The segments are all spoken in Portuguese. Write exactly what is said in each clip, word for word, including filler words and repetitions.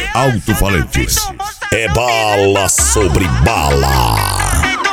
alto-falantes. É bala sobre bala.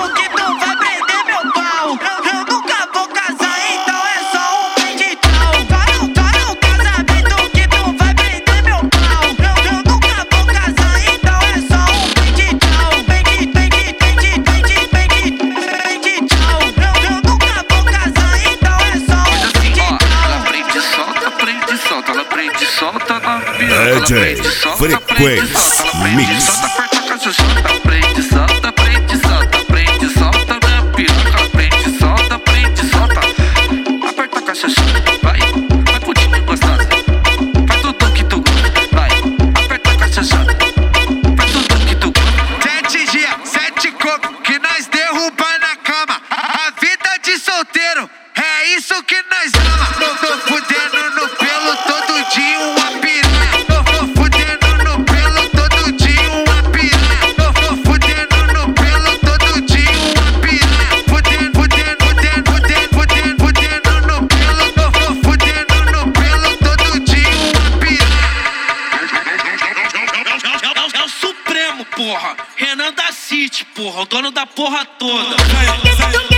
D J Frequência Mix. Solta, prende, solta, prende, solta, prende, solta minha piroca, prende, solta, prende, solta. Aperta a caixa chata, vai, vai putinha gostosa. Faz tudo que tu gosta, vai. Aperta a caixa chata, faz tudo que tu gosta. Sete dias, sete cocos que nós derruba na cama. A vida de solteiro é isso que nós ama. Tô, tô fudendo no pelo todo dia uma piranha. Porra, Renan da City, porra, o dono da porra toda.